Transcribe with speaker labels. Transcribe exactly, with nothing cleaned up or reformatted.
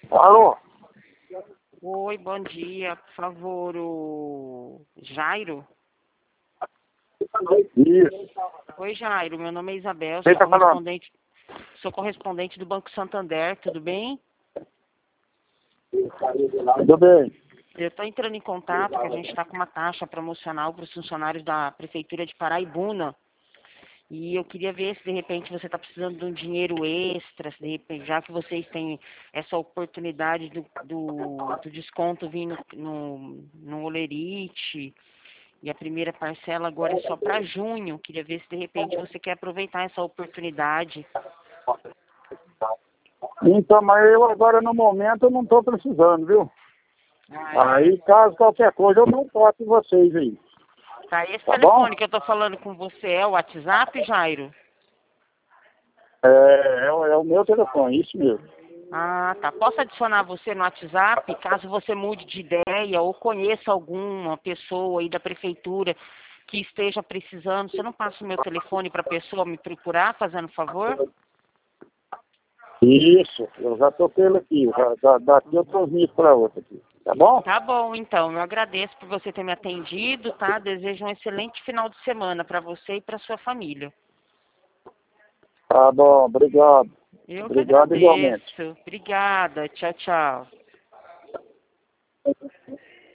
Speaker 1: Alô?
Speaker 2: Oi, bom dia. Por favor, o Jairo?
Speaker 1: Isso.
Speaker 2: Oi, Jairo. Meu nome é Isabel,
Speaker 1: Quem
Speaker 2: sou
Speaker 1: tá falando?
Speaker 2: correspondente, sou correspondente do Banco Santander, tudo bem?
Speaker 1: Tudo bem.
Speaker 2: Eu estou entrando em contato que a gente está com uma taxa promocional para os funcionários da Prefeitura de Paraibuna. E eu queria ver se de repente você está precisando de um dinheiro extra, se de repente, já que vocês têm essa oportunidade do, do, do desconto vindo no, no Olerite, e a primeira parcela agora é só para junho. Queria ver se de repente você quer aproveitar essa oportunidade.
Speaker 1: Então, mas eu agora no momento eu não estou precisando, viu?
Speaker 2: Ah, é.
Speaker 1: Aí, caso qualquer coisa, eu não posso vocês aí.
Speaker 2: Tá, esse
Speaker 1: Tá bom?
Speaker 2: telefone que eu estou falando com você é o WhatsApp, Jairo?
Speaker 1: É, é, o é o meu telefone, isso mesmo.
Speaker 2: Ah, tá. Posso adicionar você no WhatsApp, caso você mude de ideia ou conheça alguma pessoa aí da prefeitura que esteja precisando. Você não passa o meu telefone para a pessoa me procurar, fazendo favor?
Speaker 1: Isso, eu já tô pelo aqui. Já, já, daqui eu transmito para outra aqui. Tá bom?
Speaker 2: Tá bom, então. Eu agradeço por você ter me atendido, tá? Desejo um excelente final de semana para você e para sua família.
Speaker 1: Tá bom, obrigado.
Speaker 2: Eu que
Speaker 1: Obrigado igualmente.
Speaker 2: agradeço. Obrigada. Tchau, tchau.